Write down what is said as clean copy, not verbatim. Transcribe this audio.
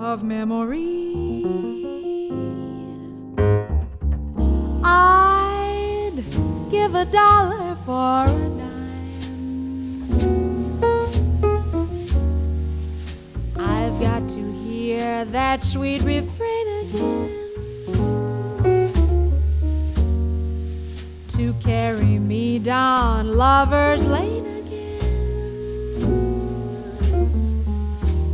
of memory. I'd give $1 for a dime. I've got to hear that sweet refrain again to carry me down Lover's Lane.